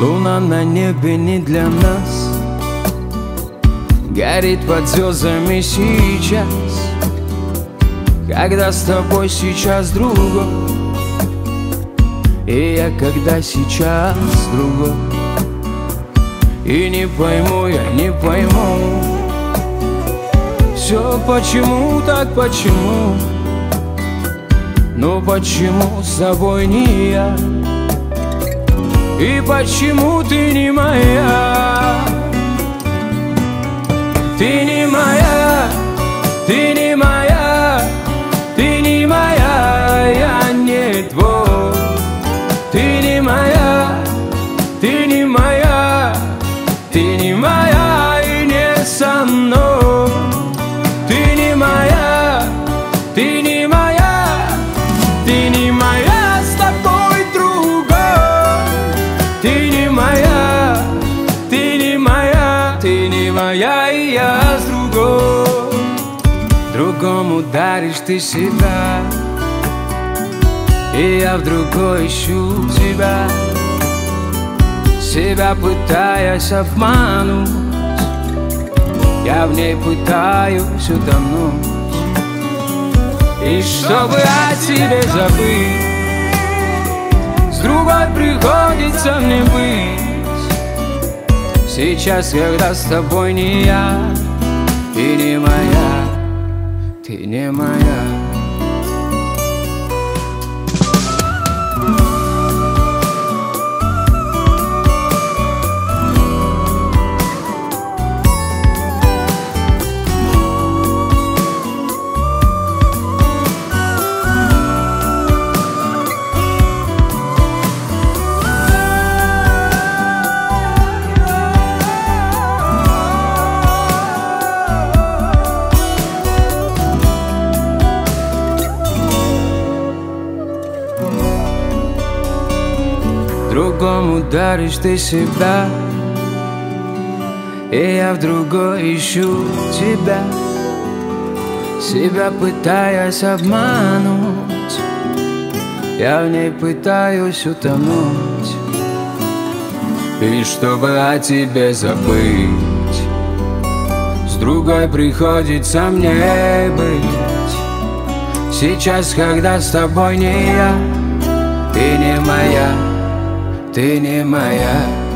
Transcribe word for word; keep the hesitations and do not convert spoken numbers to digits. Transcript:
Луна на небе не для нас, горит под звездами сейчас, когда с тобой сейчас другой, и я когда сейчас другой. И не пойму, я не пойму, все почему так, почему? Ну почему с тобой не я? И почему ты не моя? Ты не моя, ты не моя, ты не моя, я не твой. Ты не моя, ты не моя, ты не моя и не со мной. Ты не моя, ты не моя, ты не моя, с тобой другой. Ты не моя, ты не моя, ты не моя, и я с другой. Другому даришь ты себя, и я в другой ищу тебя, себя пытаясь обмануть, я в ней пытаюсь утонуть. И чтобы о тебе забыть, с другой приходится мне быть. Сейчас, когда с тобой не я, ты не моя, ты не моя. Другому даришь ты себя, и я в другой ищу тебя, себя пытаясь обмануть, я в ней пытаюсь утонуть. И чтобы о тебе забыть, с другой приходится мне быть. Сейчас, когда с тобой не я, ты не моя, ты не моя.